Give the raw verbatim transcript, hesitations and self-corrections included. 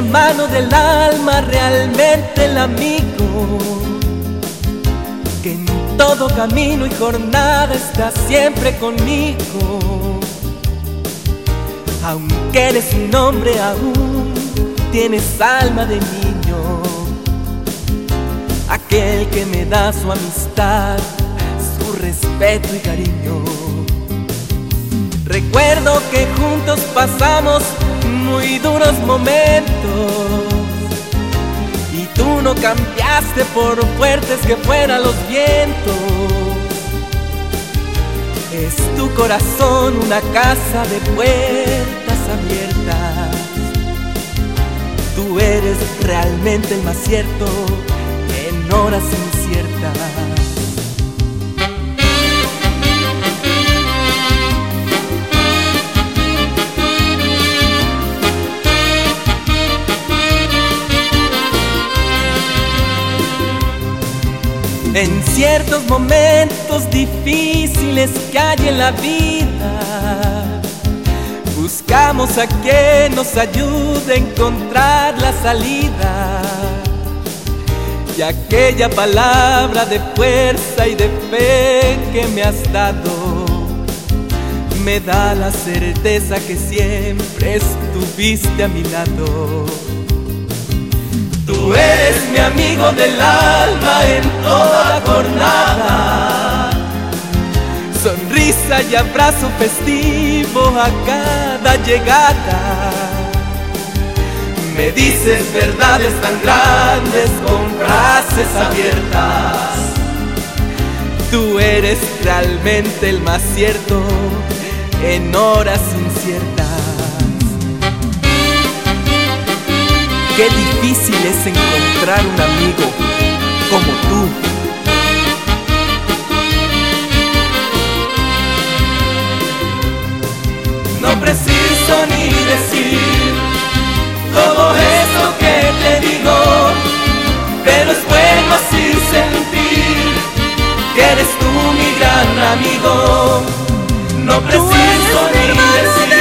hermano del alma, realmente el amigo, que en todo camino y jornada está siempre conmigo. Aunque eres un hombre aún, tienes alma de niño, aquel que me da su amistad, su respeto y cariño. Recuerdo que juntos pasamos muy duros momentos y tú no cambiaste por fuertes que fueran los vientos. Es tu corazón una casa de puertas abiertas. Tú eres realmente el más cierto en horas inciertas. En ciertos momentos difíciles que hay en la vida, buscamos a quien nos ayude a encontrar la salida. Y aquella palabra de fuerza y de fe que me has dado me da la certeza que siempre estuviste a mi lado. Tú eres mi amigo del alma en toda jornada, sonrisa y abrazo festivo a cada llegada. Me dices verdades tan grandes con frases abiertas. Tú eres realmente el más cierto en horas inciertas. Qué difícil es encontrar un amigo como tú. No preciso ni decir todo eso que te digo, pero es bueno así sentir que eres tú mi gran amigo. No preciso ni decir